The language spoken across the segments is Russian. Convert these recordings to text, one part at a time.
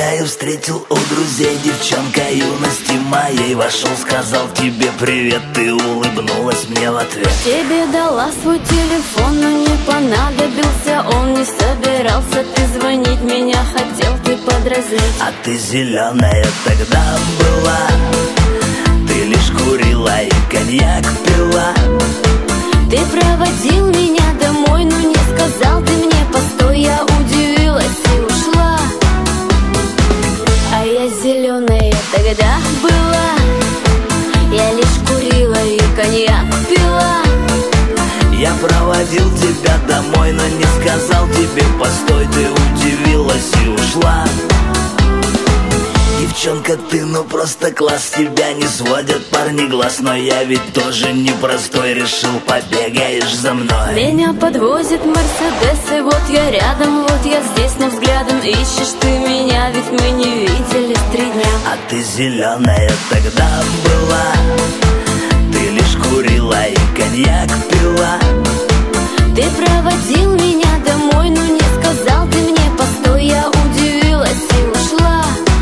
гуляю, встретил у друзей девчонка юности моей. Вошел, сказал тебе привет, ты улыбнулась мне в ответ. Тебе дала свой телефон, но не понадобился он, не собирался ты звонить, меня хотел ты подразнить. А ты зеленая тогда была, ты лишь курила и коньяк пила. Ты проводил меня домой, но не сказал ты мне постой. Я удивилась и ушла. А я зеленая тогда была, я лишь курила и коньяк пила. Я проводил тебя домой, но не сказал тебе постой. Ты удивилась и ушла. Девчонка, ты ну просто класс, тебя не сводят парни глаз. Но я ведь тоже непростой, решил побегаешь за мной. Меня подвозит Мерседес, и вот я рядом, вот я здесь, но взглядом ищешь ты меня, ведь мы не виделись 3 дня. А ты зеленая тогда была, ты лишь курила и коньяк пила. Ты проводил меня домой, но не сказал ты мне постой. Я удивилась и ушла.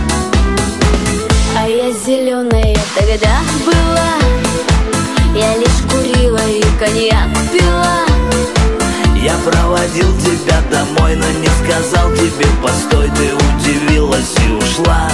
А я зеленая тогда была, я лишь курила и коньяк пила. Я проводил тебя домой, но не сказал тебе постой. Ты удивилась и ушла.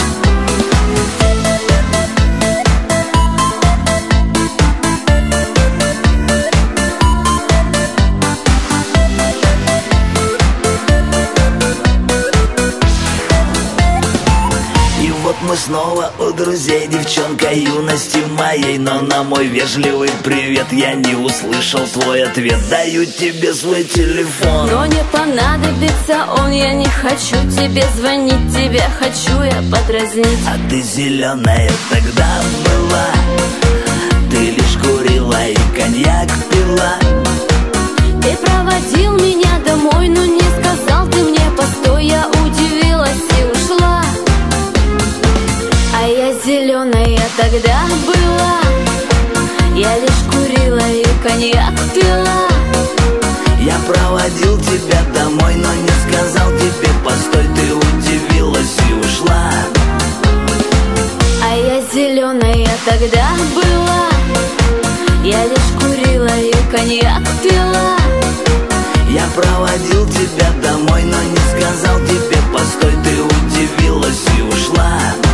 Мы снова у друзей, девчонка юности моей. Но на мой вежливый привет я не услышал твой ответ. Даю тебе свой телефон, но не понадобится он. Я не хочу тебе звонить, тебя хочу я подразнить. А ты зеленая тогда была, ты лишь курила и коньяк пила. Ты проводил меня домой, но не сказал ты мне постой. Я удивилась и ушла. А я зеленая тогда была, я лишь курила и коньяк пила. Я проводил тебя домой, но не сказал тебе постой. Ты удивилась и ушла. А я зеленая тогда была, я лишь курила и коньяк пила. Я проводил тебя домой, но не сказал тебе постой. Ты удивилась и ушла.